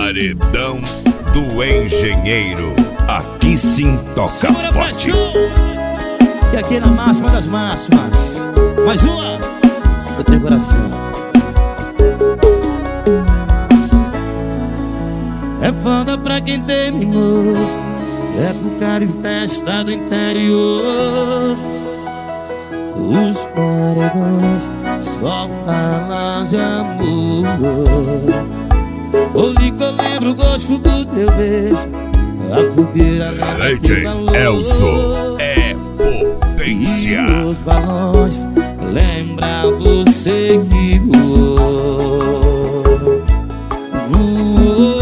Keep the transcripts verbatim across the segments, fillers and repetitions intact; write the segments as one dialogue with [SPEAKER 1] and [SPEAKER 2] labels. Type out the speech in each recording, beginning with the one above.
[SPEAKER 1] Paredão do Engenheiro. Aqui sim toca
[SPEAKER 2] Segura
[SPEAKER 1] forte.
[SPEAKER 2] E aqui na máxima das máximas, mais uma do teu coração. É foda pra quem terminou, é pro cara em festa do interior. Os paredões só falam de amor. Olhe que eu lembro o gosto do teu beijo, a fogueira lembra teu calor.
[SPEAKER 1] Elzo é potência.
[SPEAKER 2] E os balões lembram você que voou. Voou.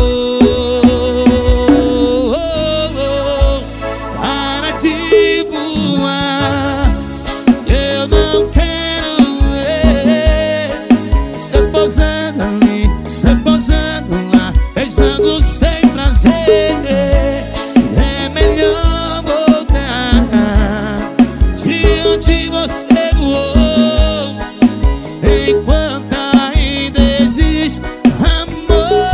[SPEAKER 2] Para de voar, eu não quero ver você pousando ali, você pousando lá, beijando sem prazer. É melhor voltar de onde você voou, enquanto ainda existe amor.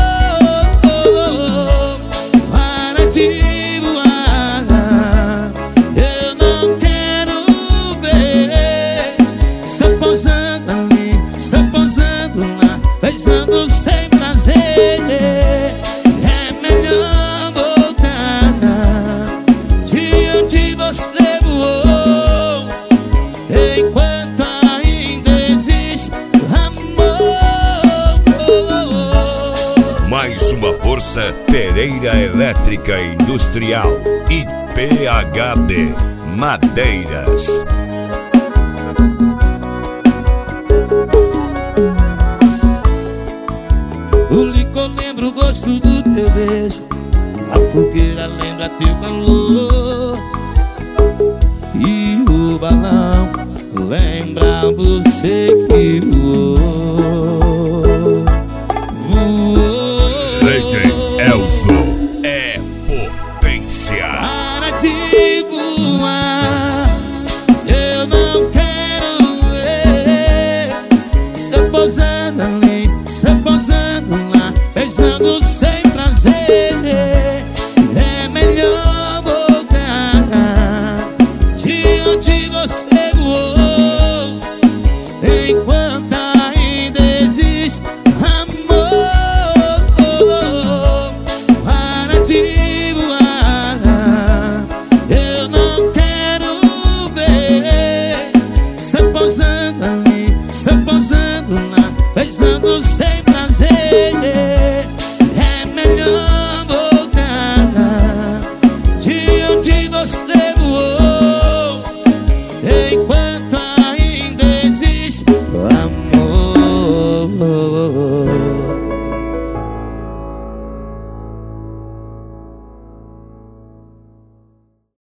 [SPEAKER 2] Para de voar, eu não quero ver você pousando ali, você pousando lá, beijando sem prazer. É melhor voltar de onde você voou, enquanto ainda existe amor.
[SPEAKER 1] Mais uma força, Pereira Elétrica Industrial e P H D Madeiras.
[SPEAKER 2] O licor lembra o gosto do teu beijo, a fogueira lembra teu calor. E o balão lembra você que voou. Voou.
[SPEAKER 1] D J Elzo é potência.
[SPEAKER 2] Para de voar, eu não quero ver você pousando ali, você pousando lá, beijando sem prazer. É melhor voltar de onde você voou, enquanto ainda existe amor. Para de voar, eu não quero ver você pousando ali, você pousando lá, beijando sem